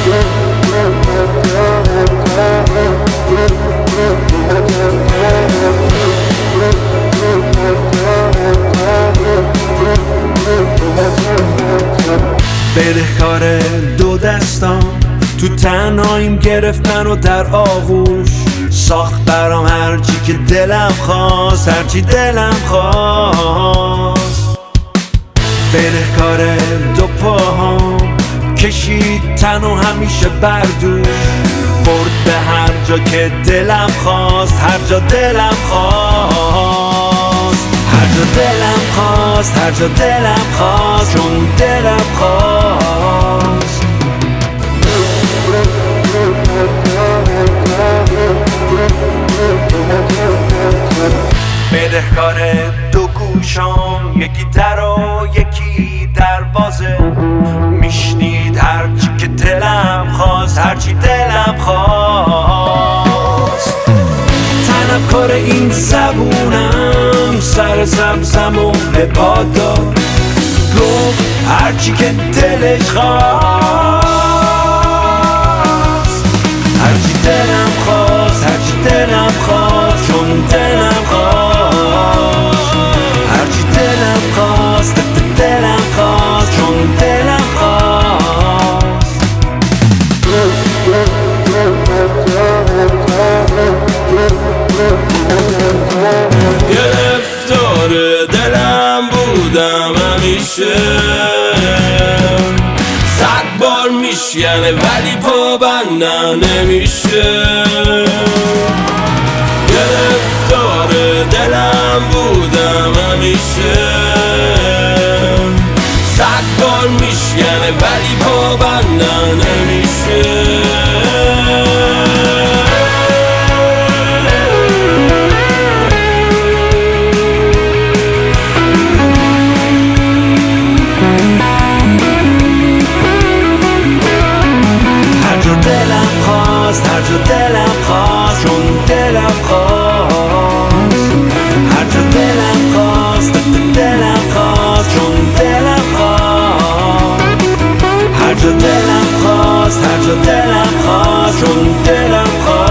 بدهکار دو دستان تو تنهاییم گرفتن و در آغوش ساخت برام هرچی که دلم خواست، هرچی دلم خواست. بدهکار دو پاهام کشید تن و همیشه بردوش برد به هر جا که دلم خواست، هر جا دلم خواست، هر جا دلم خواست، هر جا دلم خواست، چون دلم خواست. بدهکار دو گوشام، یکی در و یکی دروازه، میشنید هرچی که دلم خواست، هرچی دلم خواست. طلبکار این زبونم سر زمزم و عباد داد، گفت هرچی که دلش خواست، هرچی دلم خواست، هرچی دلم خواست، چون دلم خواست، هرچی دلم خواست، دلم خواست، چون دلم خواست. گرفتار دلم بودم همیشه، 100 بار میشکنه ولی پابندم نمیشه. گرفتار دلم بودم همیشه، 100 بار میشکنه ولی پابندم نمیشه. هر جا دلم خواست، چون دلم خواست، هر جا دلم خواست، دلم خواست، چون دلم خواست، هر جا دلم خواست، هر جا دلم خواست، چون دلم خواست.